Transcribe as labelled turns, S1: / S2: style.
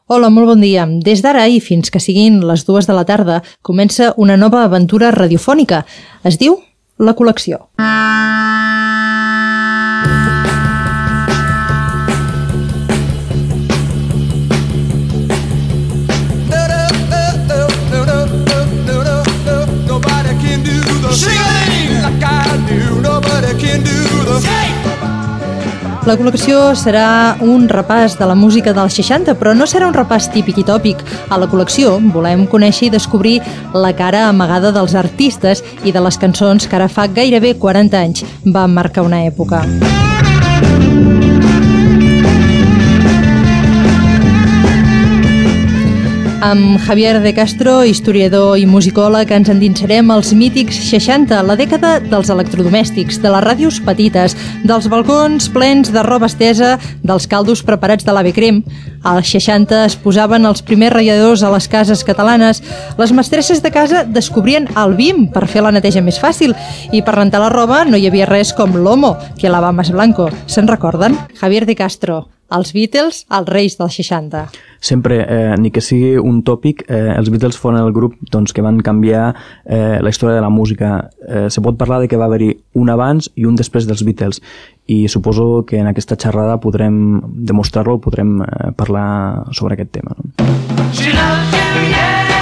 S1: Hola, molt bon dia. Des d'ara i fins que siguin les 2 de la tarda comença una nova aventura radiofònica. Es diu La Col·lecció. La col·lecció serà un repàs de la música dels 60, però no serà un repàs típic i tòpic. A la col·lecció volem conèixer i descobrir la cara amagada dels artistes i de les cançons que ara fa gairebé 40 anys van marcar una època. Amb Javier de Castro, historiador i musicòleg, ens endinsarem als mítics 60, la dècada dels electrodomèstics, de les ràdios petites, dels balcons plens de roba estesa, dels caldos preparats de l'Ave Crem. Als 60 es posaven els primers radiadors a les cases catalanes, les mestresses de casa descobrien el Vim per fer la neteja més fàcil i per rentar la roba no hi havia res com l'Omo, que lava más blanco. Se'n recorden? Javier de Castro, els Beatles, els reis dels 60.
S2: Sempre, ni que sigui un tòpic, els Beatles foren el grup que van canviar la història de la música. Se pot parlar de que va haver-hi un abans i un després dels Beatles, i suposo que en aquesta xerrada podrem demostrar-lo, podrem parlar sobre aquest tema. No?